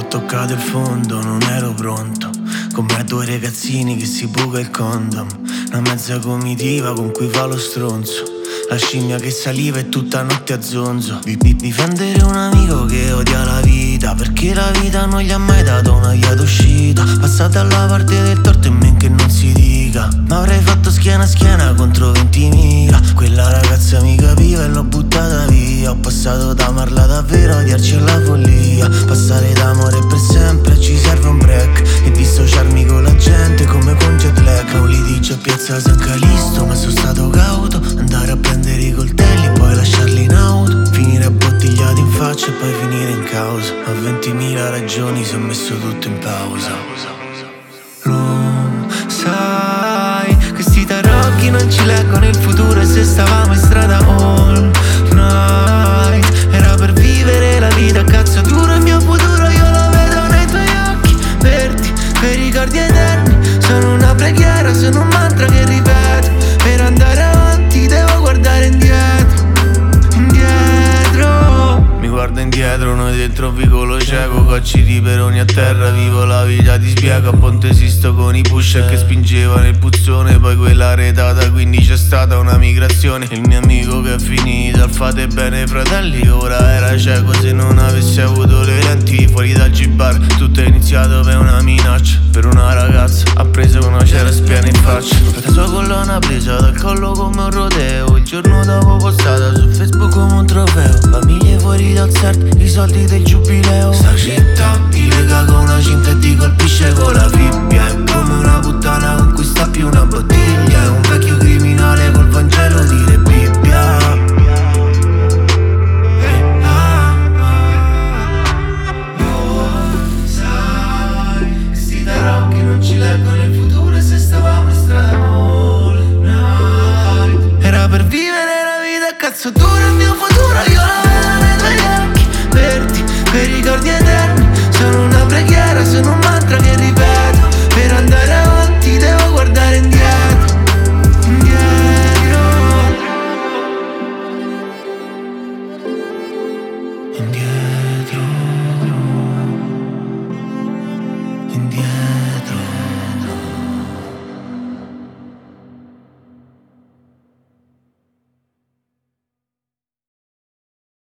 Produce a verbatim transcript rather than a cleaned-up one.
toccato il fondo, non ero pronto. Come due ragazzini che si buca il condom. Una mezza comitiva con cui fa lo stronzo. La scimmia che saliva e tutta notte a zonzo. Vi, vi, difendere un amico che odia la vita, perché la vita non gli ha mai dato una via d'uscita. Passa dalla parte del torto e men che non si dica. Ma avrei fatto schiena a schiena contro ventimila. Quella ragazza mi capiva e l'ho buttata via. Ho passato da amarla davvero a odiarci alla follia. Passare d'amore per sempre ci serve un break. E dissociarmi con la gente come con jet lag. Un litigio a piazza San Calisto ma sono stato cauto. Andare a prendere i coltelli poi lasciarli in auto. Finire abbottigliati in faccia e poi finire in causa. A ventimila ragioni si è messo tutto in pausa. Lo sai, questi tarocchi non ci leggono il futuro. E se stavamo in strada all night era per vivere la vita a cazzo duro. Il mio futuro io lo vedo nei tuoi occhi verdi, quei ricordi eterni. Sono una preghiera, sono un mantra che ripeto. Per andare avanti devo guardare indietro, indietro. Mi guardo indietro, noi dentro un vicolo cieco. Cocci di peroni a terra, vivo la vita, ti spiego. A Ponte Sisto con i pusher che spingevano il puzzone. Poi quella retata, quindi c'è stata una migrazione. Il mio amico che è finito al fate bene fratelli. Ora era cieco, se non avessi avuto le lenti. Fuori dal G-Bar, tutto è iniziato per una minaccia. Per una ragazza, ha preso una cera spiana in faccia. La sua collana presa dal collo come un rodeo. Il giorno dopo postata su Facebook come un trofeo. Famiglie fuori dal C E R T, i soldi del giubileo. Sta città ti lega con una cinta e ti colpisce con la fibbia. È come una puttana con cui sta più una bottiglia. È un vecchio criminale col Vangelo dire Bibbia. Eh, ah, ah. Lo sai, questi tarocchi non ci leggono il futuro. E se stavamo in strada all night era per vivere la vita a cazzo duro.